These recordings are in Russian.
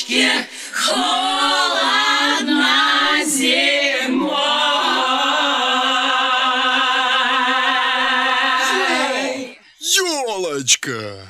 елочке холодно зимой. Елочка!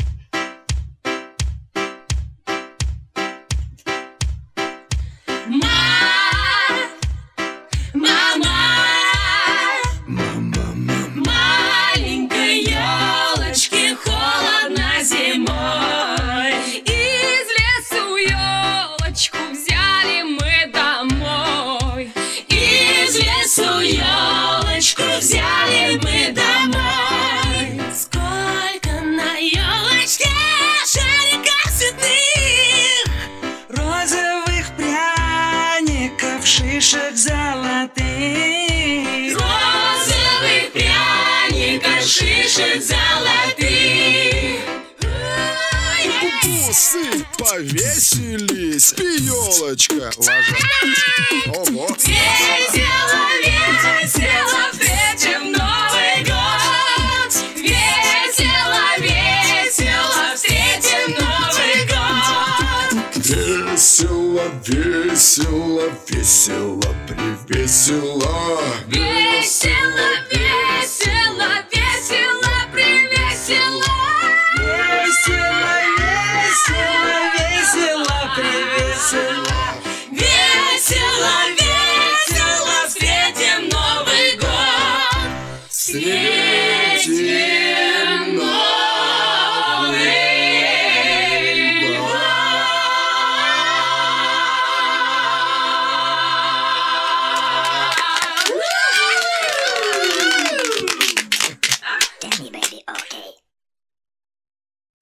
Маленькой елочке холодно зимой. Из лесу елочку взяли мы домой. Из лесу елочку взяли мы домой. Сколько на елочке шариков цветных, розовых пряников, шишек золотых. Розовых пряников, шишек золотых. Бусы повесились, и елочка ложат. Ого! Весело, весело встретим Новый год. Весело, весело встретим Новый год. Весело, весело, весело, привесело. Весело, весело, весело, привесело. Весело, весело, весело, привесело. Весело, весело встретим Новый год. Встретим Новый год. That's me, baby. Okay.